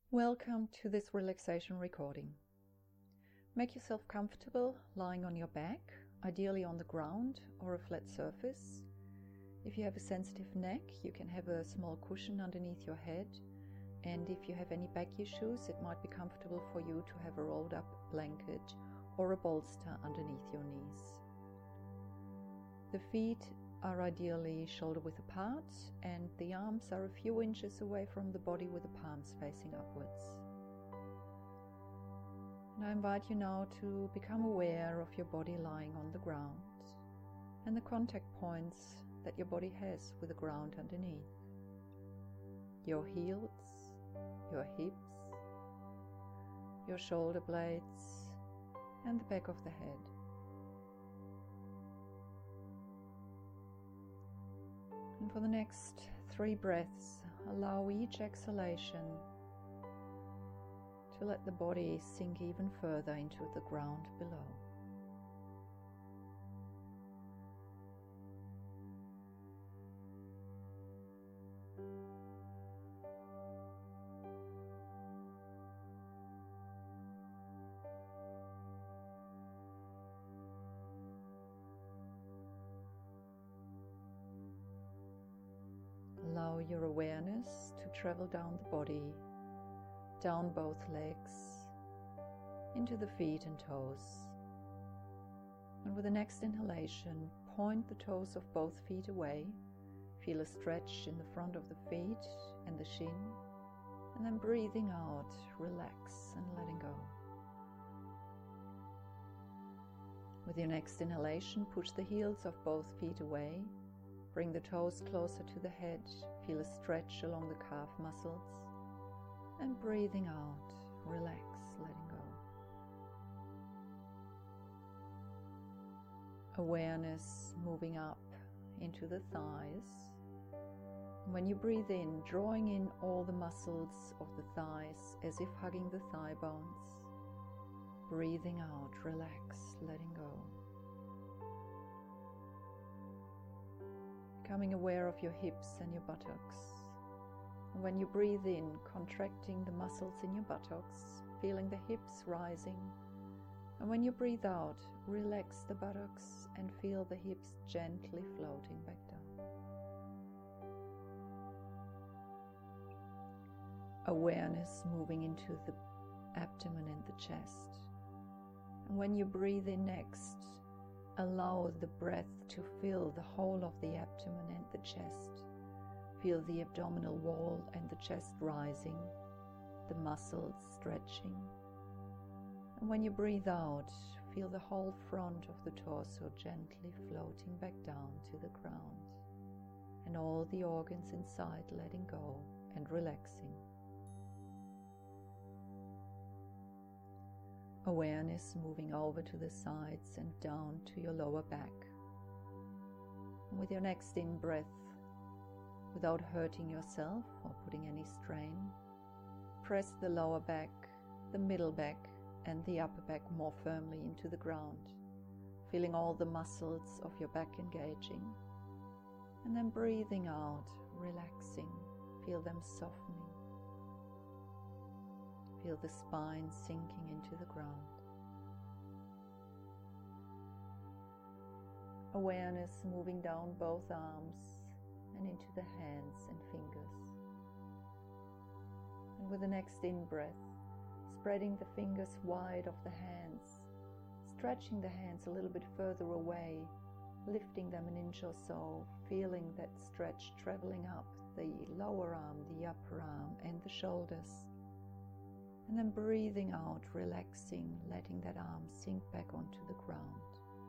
Welcome to this relaxation recording. Make yourself comfortable lying on your back, ideally on the ground or a flat surface. If you have a sensitive neck, you can have a small cushion underneath your head, and if you have any back issues, it might be comfortable for you to have a rolled up blanket or a bolster underneath your knees. The feet are ideally shoulder width apart, and the arms are a few inches away from the body with the palms facing upwards. And I invite you now to become aware of your body lying on the ground and the contact points that your body has with the ground underneath. Your heels, your hips, your shoulder blades, and the back of the head. And for the next 3 breaths, allow each exhalation to let the body sink even further into the ground below. Allow your awareness to travel down the body, down both legs, into the feet and toes. And with the next inhalation, point the toes of both feet away. Feel a stretch in the front of the feet and the shin. And then breathing out, relax and letting go. With your next inhalation, push the heels of both feet away. Bring the toes closer to the head, feel a stretch along the calf muscles, and breathing out, relax, letting go. Awareness moving up into the thighs. When you breathe in, drawing in all the muscles of the thighs as if hugging the thigh bones. Breathing out, relax, letting go. Becoming aware of your hips and your buttocks. And when you breathe in, contracting the muscles in your buttocks, feeling the hips rising. And when you breathe out, relax the buttocks and feel the hips gently floating back down. Awareness moving into the abdomen and the chest. And when you breathe in next, allow the breath to fill the whole of the abdomen and the chest. Feel the abdominal wall and the chest rising, the muscles stretching. And when you breathe out, feel the whole front of the torso gently floating back down to the ground, and all the organs inside letting go and relaxing. Awareness moving over to the sides and down to your lower back. And with your next in-breath, without hurting yourself or putting any strain, press the lower back, the middle back, and the upper back more firmly into the ground, feeling all the muscles of your back engaging. And then breathing out, relaxing, feel them softening. Feel the spine sinking into the ground. Awareness moving down both arms and into the hands and fingers. And with the next in-breath, spreading the fingers wide of the hands, stretching the hands a little bit further away, lifting them an inch or so, feeling that stretch traveling up the lower arm, the upper arm, and the shoulders. And then breathing out, relaxing, letting that arm sink back onto the ground.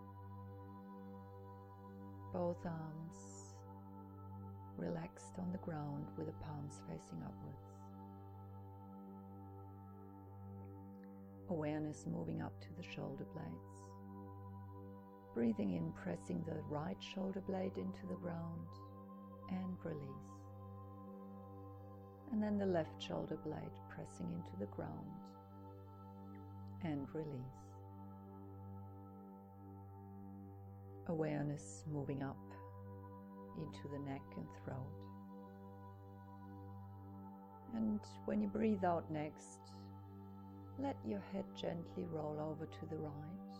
Both arms relaxed on the ground with the palms facing upwards. Awareness moving up to the shoulder blades. Breathing in, pressing the right shoulder blade into the ground and release. And then the left shoulder blade pressing into the ground and release. Awareness moving up into the neck and throat. And when you breathe out next, let your head gently roll over to the right,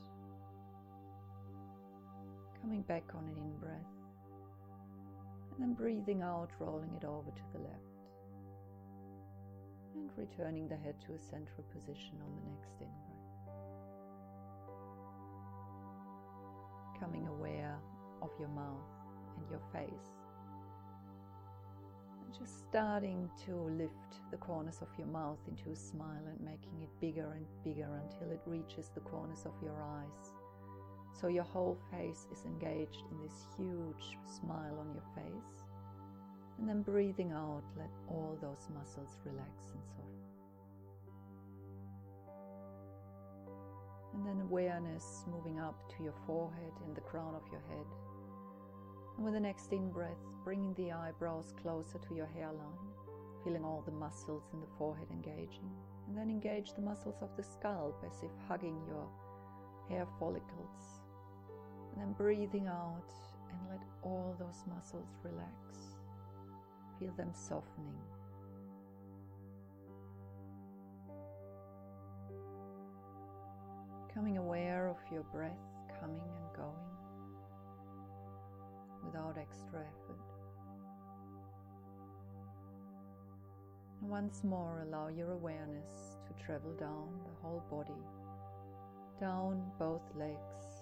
coming back on an in-breath, and then breathing out, rolling it over to the left, and returning the head to a central position on the next in-breath. Becoming aware of your mouth and your face, and just starting to lift the corners of your mouth into a smile and making it bigger and bigger until it reaches the corners of your eyes. So your whole face is engaged in this huge smile on your face. And then breathing out, let all those muscles relax and soften. And then awareness moving up to your forehead and the crown of your head. And with the next in-breath, bringing the eyebrows closer to your hairline, feeling all the muscles in the forehead engaging. And then engage the muscles of the scalp as if hugging your hair follicles. And then breathing out and let all those muscles relax. Feel them softening. Becoming aware of your breath coming and going without extra effort. And once more, allow your awareness to travel down the whole body, down both legs,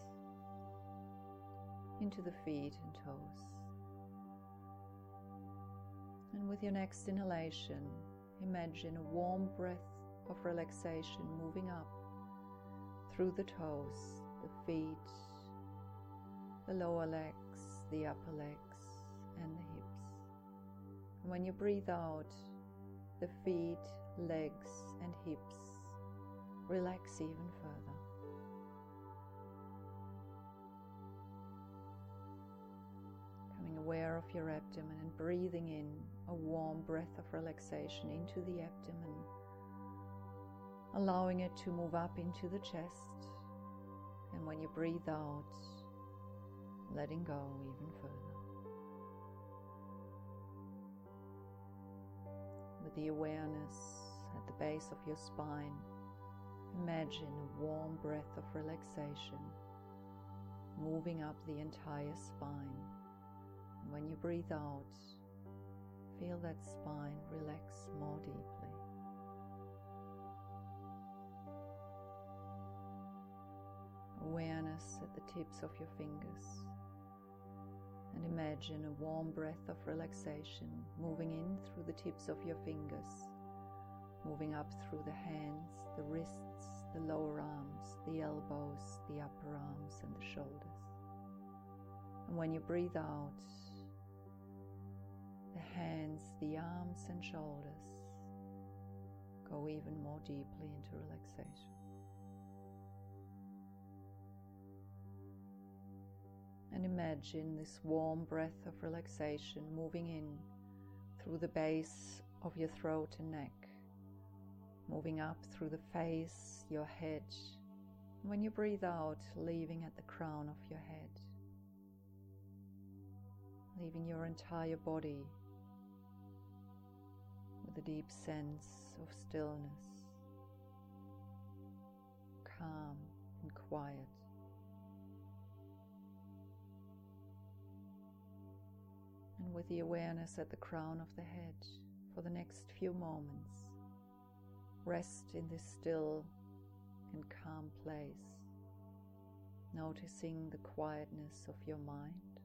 into the feet and toes. And with your next inhalation, imagine a warm breath of relaxation moving up through the toes, the feet, the lower legs, the upper legs, and the hips. And when you breathe out, the feet, legs, and hips relax even further. Becoming aware of your abdomen and breathing in a warm breath of relaxation into the abdomen, allowing it to move up into the chest, and when you breathe out, letting go even further. With the awareness at the base of your spine, imagine a warm breath of relaxation moving up the entire spine. And when you breathe out, feel that spine relax more deeply. Awareness at the tips of your fingers. And imagine a warm breath of relaxation moving in through the tips of your fingers, moving up through the hands, the wrists, the lower arms, the elbows, the upper arms, and the shoulders. And when you breathe out, the hands, the arms, and shoulders go even more deeply into relaxation. And imagine this warm breath of relaxation moving in through the base of your throat and neck, moving up through the face, your head. And when you breathe out, leaving at the crown of your head, leaving your entire body with a deep sense of stillness, calm and quiet. And with the awareness at the crown of the head, for the next few moments, rest in this still and calm place, noticing the quietness of your mind.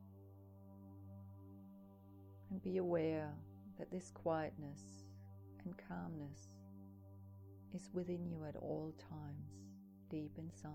And be aware that this quietness and calmness is within you at all times, deep inside.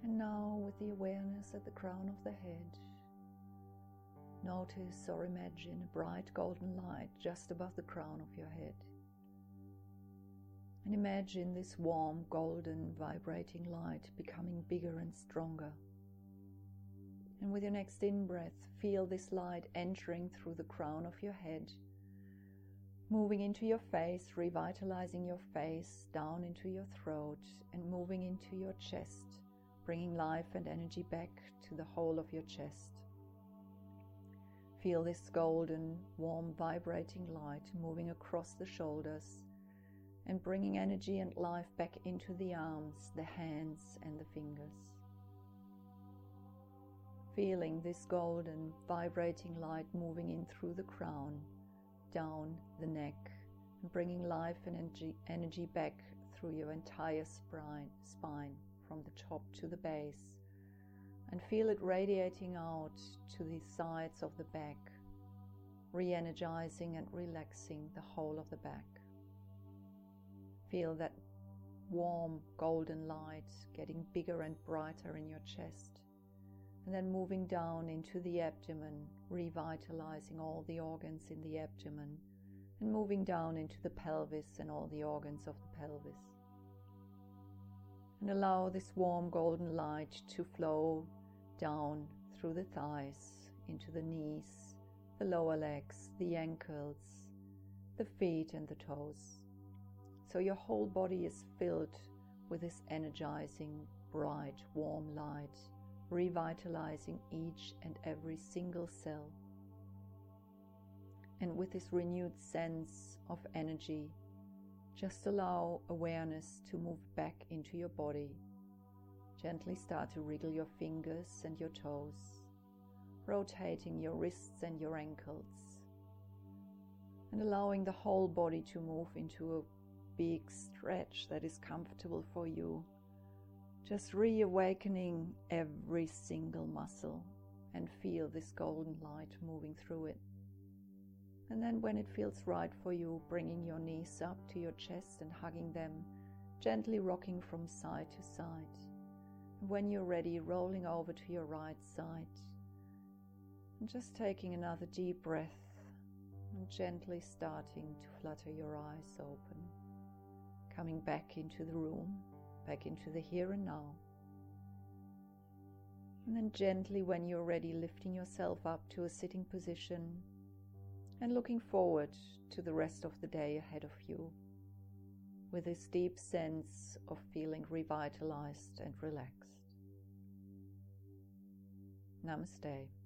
And now, with the awareness at the crown of the head, notice or imagine a bright golden light just above the crown of your head. And imagine this warm, golden, vibrating light becoming bigger and stronger. And with your next in-breath, feel this light entering through the crown of your head, moving into your face, revitalizing your face, down into your throat, and moving into your chest, bringing life and energy back to the whole of your chest. Feel this golden, warm, vibrating light moving across the shoulders and bringing energy and life back into the arms, the hands, and the fingers. Feeling this golden, vibrating light moving in through the crown, down the neck, and bringing life and energy back through your entire spine, from the top to the base, and feel it radiating out to the sides of the back, re-energizing and relaxing the whole of the back. Feel that warm golden light getting bigger and brighter in your chest, and then moving down into the abdomen, revitalizing all the organs in the abdomen, and moving down into the pelvis and all the organs of the pelvis. And allow this warm golden light to flow down through the thighs, into the knees, the lower legs, the ankles, the feet and the toes. So your whole body is filled with this energizing, bright, warm light, revitalizing each and every single cell. And with this renewed sense of energy, just allow awareness to move back into your body. Gently start to wriggle your fingers and your toes, rotating your wrists and your ankles, and allowing the whole body to move into a big stretch that is comfortable for you. Just reawakening every single muscle and feel this golden light moving through it. And then when it feels right for you, bringing your knees up to your chest and hugging them, gently rocking from side to side. And when you're ready, rolling over to your right side and just taking another deep breath and gently starting to flutter your eyes open. Coming back into the room, back into the here and now. And then gently, when you're ready, lifting yourself up to a sitting position and looking forward to the rest of the day ahead of you with this deep sense of feeling revitalized and relaxed. Namaste.